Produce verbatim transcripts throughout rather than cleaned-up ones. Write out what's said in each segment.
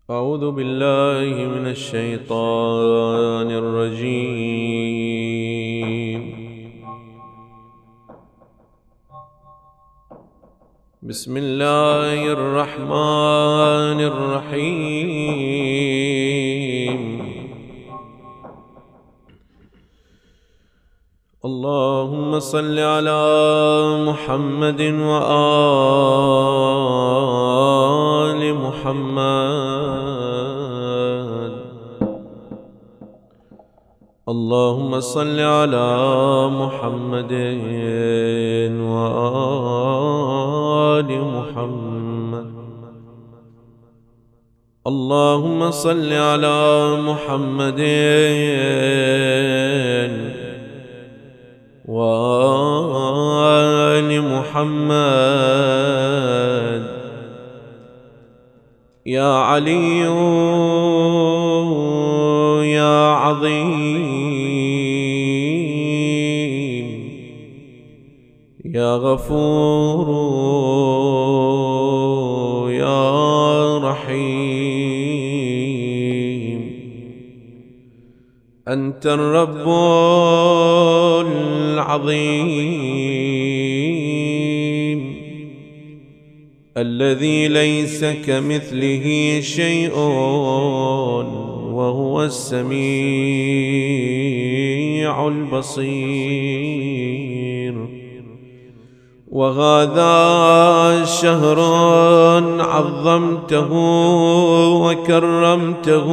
أعوذ بالله من الشيطان الرجيم. بسم الله الرحمن الرحيم. اللهم صل على محمد وآل محمد. اللهم صل على محمد وآل محمد. اللهم صل على محمد وآل محمد. يا علي يا عظيم يا غفور يا رحيم. أنت الرب العظيم الذي ليس كمثله شيء وهو السميع البصير. وهذا شهر عظمته وكرمته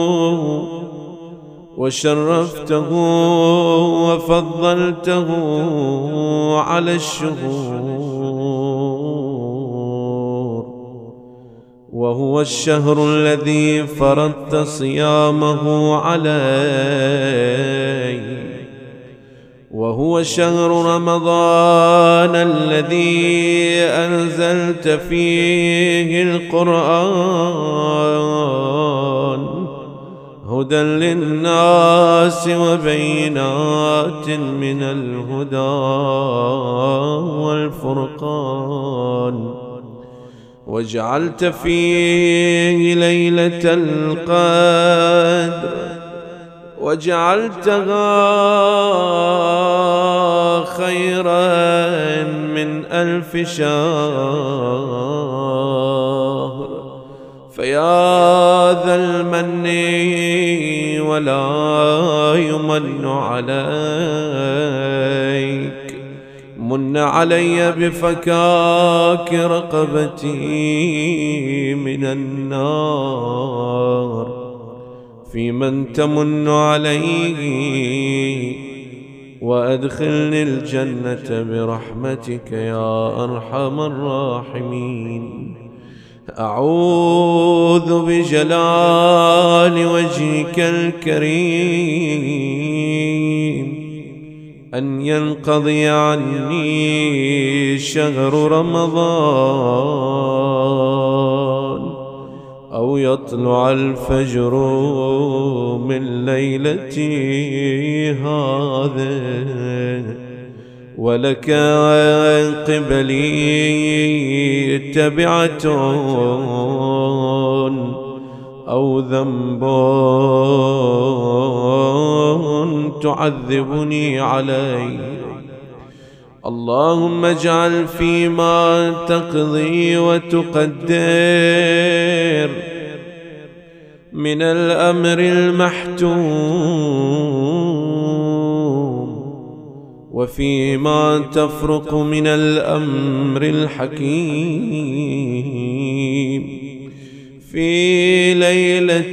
وشرفته وفضلته على الشهور، وهو الشهر الذي فرضت صيامه علي، وهو شهر رمضان الذي أنزلت فيه القرآن هدى للناس وبينات من الهدى والفرقان. وجعلت فيه ليلة القدر وجعلتها خيرا من ألف شهر. فيا ذا المن ولا يمن عليك، من علي بفكاك رقبتي من النار، في من تمن عليه وأدخلني الجنة برحمتك يا أرحم الراحمين. أعوذ بجلال وجهك الكريم أن ينقضي عني شهر رمضان، أو يطلع الفجر من ليلتي هذه، ولك عن قبلي تبعة أو ذنب تعذبني عليه. اللهم اجعل فيما تقضي وتقدر من الأمر المحتوم، وفيما تفرق من الأمر الحكيم، في ليلة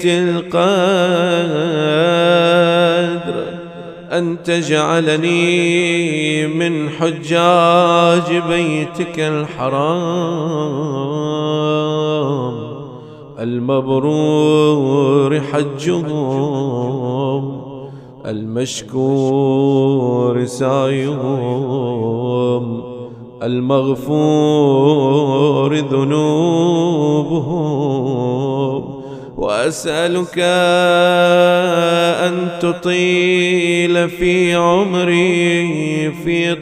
القدر أن تجعلني من حجاج بيتك الحرام المبرور حجهم، المشكور سعيهم، المغفور ذنوبهم. وأسألك أن تطيل في عمري في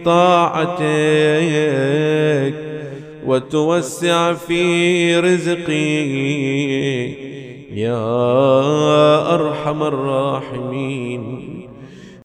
طاعتك، وتوسع في رزقي يا أرحم الراحمين